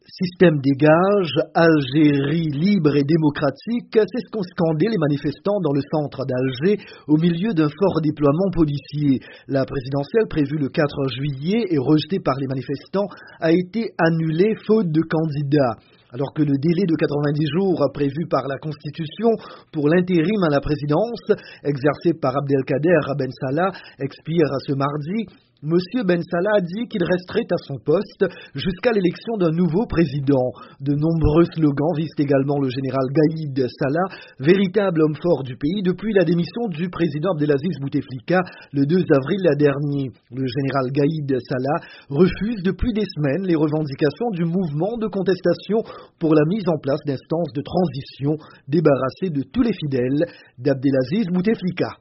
Système des gages, Algérie libre et démocratique, c'est ce qu'ont scandé les manifestants dans le centre d'Alger au milieu d'un fort déploiement policier. La présidentielle prévue le 4 juillet et rejetée par les manifestants a été annulée faute de candidats. Alors que le délai de 90 jours prévu par la Constitution pour l'intérim à la présidence, exercé par Abdelkader Ben Salah, expire ce mardi, M. Ben Salah a dit qu'il resterait à son poste jusqu'à l'élection d'un nouveau président. De nombreux slogans visent également le général Gaïd Salah, véritable homme fort du pays depuis la démission du président Abdelaziz Bouteflika le 2 avril dernier. Le général Gaïd Salah refuse depuis des semaines les revendications du mouvement de contestation pour la mise en place d'instances de transition débarrassées de tous les fidèles d'Abdelaziz Bouteflika.